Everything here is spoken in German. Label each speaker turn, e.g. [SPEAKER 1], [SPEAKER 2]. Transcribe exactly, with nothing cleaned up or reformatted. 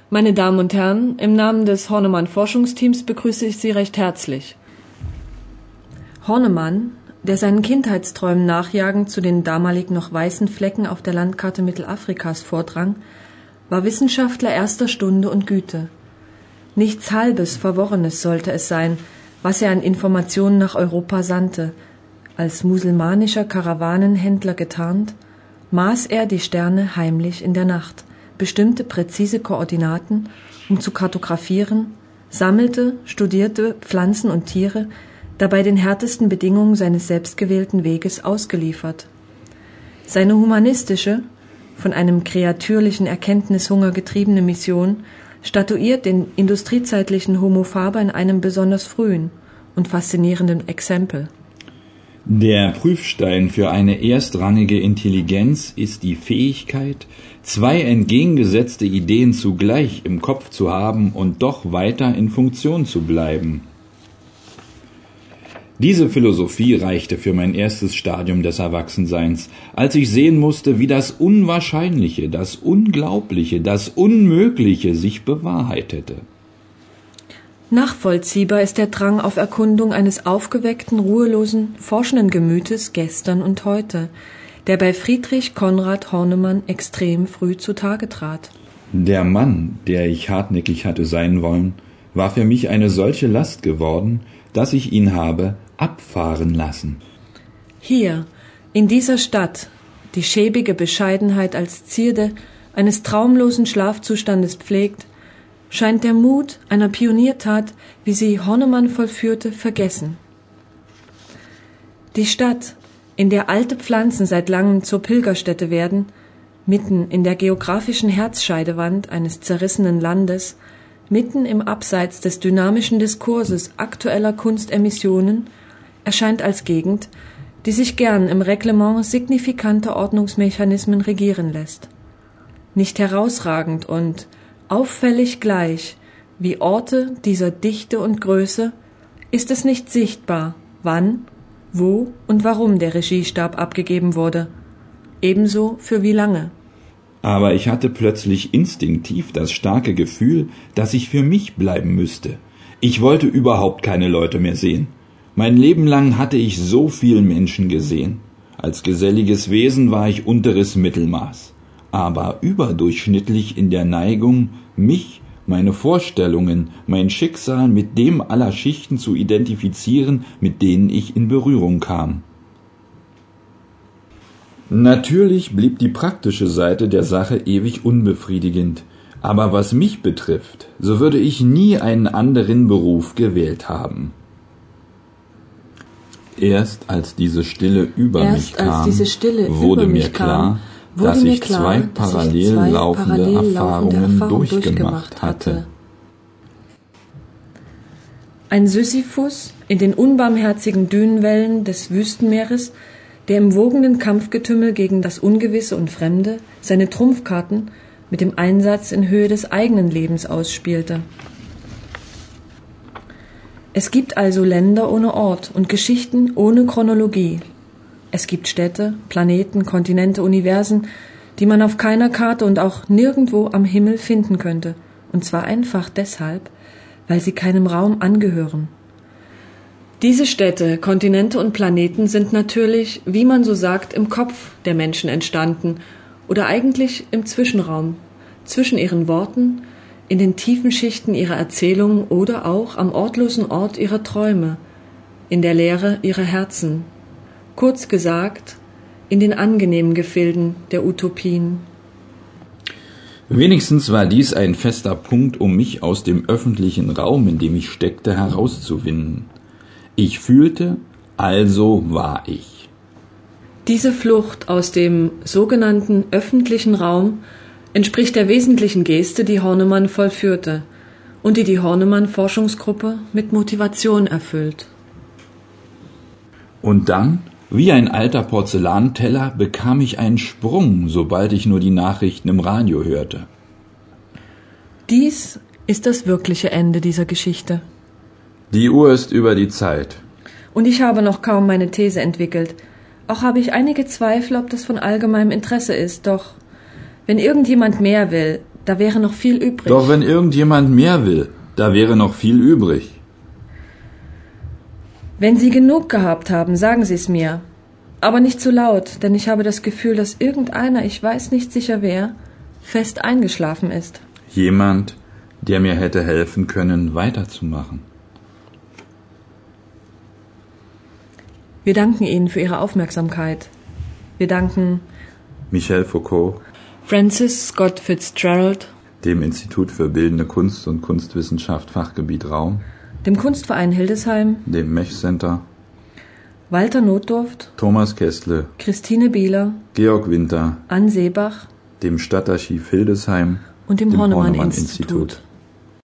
[SPEAKER 1] Meine Damen und Herren, im Namen des Hornemann-Forschungsteams begrüße ich Sie recht herzlich. Hornemann, der seinen Kindheitsträumen nachjagend zu den damalig noch weißen Flecken auf der Landkarte Mittelafrikas vordrang, war Wissenschaftler erster Stunde und Güte. Nichts Halbes, Verworrenes sollte es sein, was er an Informationen nach Europa sandte. Als musulmanischer Karawanenhändler getarnt, maß er die Sterne heimlich in der Nacht, bestimmte präzise Koordinaten, um zu kartografieren, sammelte, studierte Pflanzen und Tiere, dabei den härtesten Bedingungen seines selbstgewählten Weges ausgeliefert. Seine humanistische, von einem kreatürlichen Erkenntnishunger getriebene Mission statuiert den industriezeitlichen Homo faber in einem besonders frühen und faszinierenden Exempel.
[SPEAKER 2] Der Prüfstein für eine erstrangige Intelligenz ist die Fähigkeit, zwei entgegengesetzte Ideen zugleich im Kopf zu haben und doch weiter in Funktion zu bleiben. Diese Philosophie reichte für mein erstes Stadium des Erwachsenseins, als ich sehen musste, wie das Unwahrscheinliche, das Unglaubliche, das Unmögliche sich bewahrheitete.
[SPEAKER 1] Nachvollziehbar ist der Drang auf Erkundung eines aufgeweckten, ruhelosen, forschenden Gemütes gestern und heute, der bei Friedrich Konrad Hornemann extrem früh zutage trat.
[SPEAKER 2] Der Mann, der ich hartnäckig hatte sein wollen, war für mich eine solche Last geworden, dass ich ihn habe abfahren lassen.
[SPEAKER 1] Hier, in dieser Stadt, die schäbige Bescheidenheit als Zierde eines traumlosen Schlafzustandes pflegt, scheint der Mut einer Pioniertat, wie sie Hornemann vollführte, vergessen. Die Stadt, in der alte Pflanzen seit langem zur Pilgerstätte werden, mitten in der geografischen Herzscheidewand eines zerrissenen Landes, mitten im Abseits des dynamischen Diskurses aktueller Kunstemissionen, erscheint als Gegend, die sich gern im Reglement signifikanter Ordnungsmechanismen regieren lässt. Nicht herausragend und auffällig gleich wie Orte dieser Dichte und Größe ist es nicht sichtbar, wann, wo und warum der Regiestab abgegeben wurde, ebenso für wie lange.
[SPEAKER 2] Aber ich hatte plötzlich instinktiv das starke Gefühl, dass ich für mich bleiben müsste. Ich wollte überhaupt keine Leute mehr sehen. Mein Leben lang hatte ich so viel Menschen gesehen. Als geselliges Wesen war ich unteres Mittelmaß, aber überdurchschnittlich in der Neigung, mich, meine Vorstellungen, mein Schicksal mit dem aller Schichten zu identifizieren, mit denen ich in Berührung kam. Natürlich blieb die praktische Seite der Sache ewig unbefriedigend, aber was mich betrifft, so würde ich nie einen anderen Beruf gewählt haben. Erst als diese Stille über
[SPEAKER 1] Erst
[SPEAKER 2] mich kam,
[SPEAKER 1] Stille
[SPEAKER 2] wurde
[SPEAKER 1] über
[SPEAKER 2] mir
[SPEAKER 1] mich
[SPEAKER 2] klar,
[SPEAKER 1] kam,
[SPEAKER 2] dass
[SPEAKER 1] mir
[SPEAKER 2] ich
[SPEAKER 1] klar,
[SPEAKER 2] zwei
[SPEAKER 1] dass
[SPEAKER 2] parallel
[SPEAKER 1] ich zwei
[SPEAKER 2] laufende
[SPEAKER 1] parallel
[SPEAKER 2] Erfahrungen
[SPEAKER 1] Erfahrungen
[SPEAKER 2] durchgemacht
[SPEAKER 1] durchgemacht
[SPEAKER 2] hatte.
[SPEAKER 1] Ein Sisyphus in den unbarmherzigen Dünenwellen des Wüstenmeeres, der im wogenden Kampfgetümmel gegen das Ungewisse und Fremde seine Trumpfkarten mit dem Einsatz in Höhe des eigenen Lebens ausspielte. Es gibt also Länder ohne Ort und Geschichten ohne Chronologie. Es gibt Städte, Planeten, Kontinente, Universen, die man auf keiner Karte und auch nirgendwo am Himmel finden könnte, und zwar einfach deshalb, weil sie keinem Raum angehören. Diese Städte, Kontinente und Planeten sind natürlich, wie man so sagt, im Kopf der Menschen entstanden oder eigentlich im Zwischenraum, zwischen ihren Worten, in den tiefen Schichten ihrer Erzählungen oder auch am ortlosen Ort ihrer Träume, in der Leere ihrer Herzen. Kurz gesagt, in den angenehmen Gefilden der Utopien.
[SPEAKER 2] Wenigstens war dies ein fester Punkt, um mich aus dem öffentlichen Raum, in dem ich steckte, herauszuwinden. Ich fühlte, also war ich.
[SPEAKER 1] Diese Flucht aus dem sogenannten öffentlichen Raum entspricht der wesentlichen Geste, die Hornemann vollführte und die die Hornemann-Forschungsgruppe mit Motivation erfüllt.
[SPEAKER 2] Und dann, wie ein alter Porzellanteller, bekam ich einen Sprung, sobald ich nur die Nachrichten im Radio hörte.
[SPEAKER 1] Dies ist das wirkliche Ende dieser Geschichte.
[SPEAKER 2] Die Uhr ist über die Zeit.
[SPEAKER 1] Und ich habe noch kaum meine These entwickelt. Auch habe ich einige Zweifel, ob das von allgemeinem Interesse ist, doch wenn irgendjemand mehr will, Da wäre noch viel übrig.
[SPEAKER 2] Doch wenn irgendjemand mehr will, da wäre noch viel übrig.
[SPEAKER 1] Wenn Sie genug gehabt haben, sagen Sie es mir. Aber nicht zu laut, denn ich habe das Gefühl, dass irgendeiner, ich weiß nicht sicher wer, fest eingeschlafen ist.
[SPEAKER 2] Jemand, der mir hätte helfen können, weiterzumachen.
[SPEAKER 1] Wir danken Ihnen für Ihre Aufmerksamkeit. Wir danken
[SPEAKER 2] Michel Foucault,
[SPEAKER 1] Francis Scott Fitzgerald,
[SPEAKER 2] dem Institut für Bildende Kunst und Kunstwissenschaft Fachgebiet Raum,
[SPEAKER 1] dem Kunstverein Hildesheim,
[SPEAKER 2] dem Mech Center,
[SPEAKER 1] Walter Notdurft,
[SPEAKER 2] Thomas Kessle,
[SPEAKER 1] Christine Bieler,
[SPEAKER 2] Georg Winter,
[SPEAKER 1] Ann Seebach
[SPEAKER 2] dem Stadtarchiv Hildesheim
[SPEAKER 1] und dem,
[SPEAKER 2] dem
[SPEAKER 1] Hornemann-Institut.
[SPEAKER 2] Hornemann-Institut.